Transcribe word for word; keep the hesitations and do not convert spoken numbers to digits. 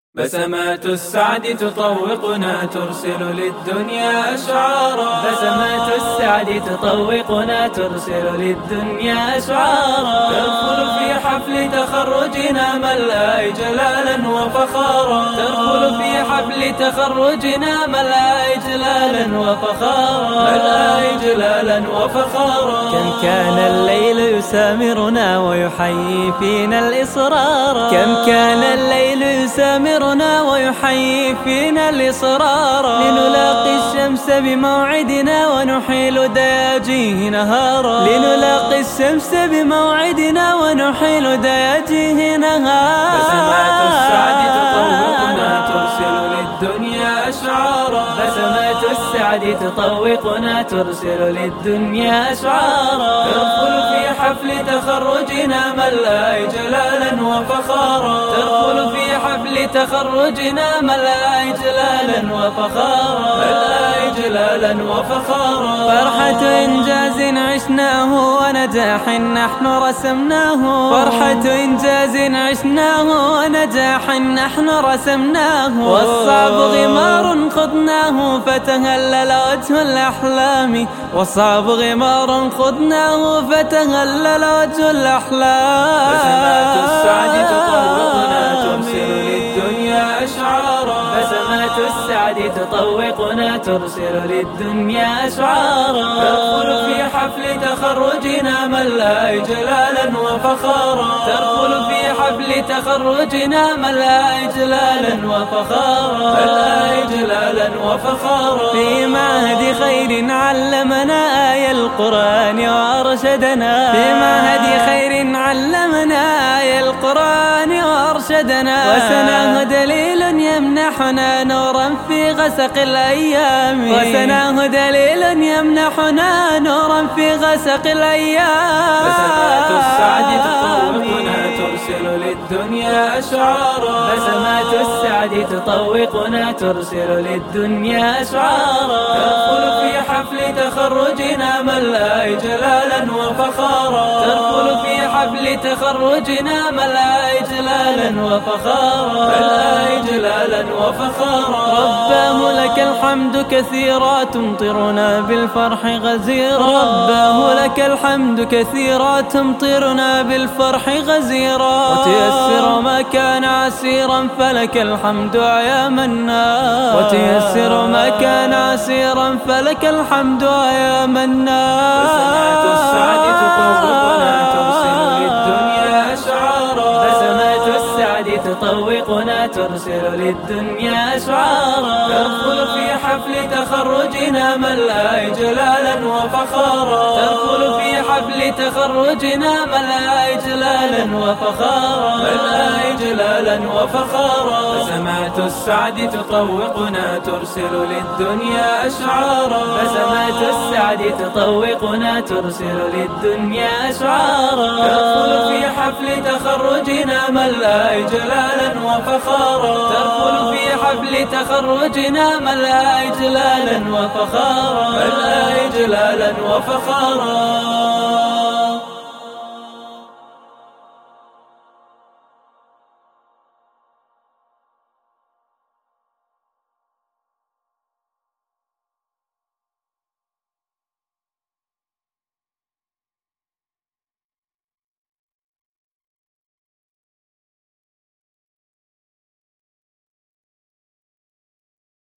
بسمات السعد تطوقنا ترسل للدنيا أشعارا. بسمات السعد تطوقنا ترسل للدنيا أشعارا. تدخل في حفل تخرجنا ملأ جلالا وفخارا. تدخل في حفل تخرجنا ملأ جلالا وفخارا. ملأ جلالا وفخارا. كم كان الليل يسامرنا ويحيي فينا الإصرار. كم كان الليل يسامرنا ويحيي فينا الإصرار. لنلاقي الشمس بموعدنا ونحيل دياجيه نهارا. لنلاقي الشمس بموعدنا ونحيل دياجيه نهارا. بسمات السعد تطوقنا ترسل للدنيا أشعارا. بسمات السعد تطوقنا ترسل للدنيا أشعارا. تدخل في حفل تخرجنا ملأ جلالا وفخارا. تدخل في حفل تخرجنا ملأ جلالا وفخارا. ملأ جلالا وفخارا. فرحة إنجاز عشناه ونجاح نحن رسمناه. فرحة إنجاز عشناه ونجاح نحن رسمناه. والصعب غمار خضناه فتهلل وجه الأحلام. والصعب غمار خضناه فتهلل وجه الأحلام. بسمات السعد تطوقنا ترسل للدنيا أشعارا. بسمات السعد تطوقنا ترسل للدنيا أشعارا. تدخل في حفل تخرجنا ملأ جلالا وفخارا. تدخل في حفل تخرجنا ملأ جلالا وفخارا. ملأ جلالا وفخارا. في معهد خير علمنا آية القرآن وأرشدنا. في معهد خير علمنا آية القرآن وأرشدنا. وسناه دليل يمنحنا نورا في غسق الأيام. وسناه دليل يمنحنا نورا في غسق الأيام. بسمات السعد تطوقنا ترسل للدنيا أشعارا. بسمات السعد تطوقنا ترسل للدنيا أشعارا. تدخل في حفل تخرجنا ملأ جلالا وفخارا. تدخل في حفل تخرجنا ملأ جلالا وفخارا. ملأ جلالا وفخارا. رباه لك الحمد كثيرا تمطرنا بالفرح غزيرا. رباه لك الحمد كثيرا تمطرنا بالفرح غزيرا. وتيسر ما كان عسيرا فلك الحمد يا منان. وتيسر ما كان عسيرا فلك الحمد يا منان. بسمات السعد تطوقنا ترسل للدنيا أشعارا. بسمات السعد تطوقنا ترسل للدنيا أشعارا. تدخل في حفل تخرجنا ملأ جلالا وفخارا. تدخل في حفل تخرجنا ملأ جلالا وفخارا. ملأ جلالا وفخارا. بسمات السعد تطوقنا ترسل للدنيا أشعارا. بسمات السعد تطوقنا ترسل للدنيا أشعارا. تدخل في حفل تخرجنا ملأ جلالا وفخارا. تدخل في حفل تخرجنا ملأ جلالا وفخارا. ملأ جلالا وفخارا.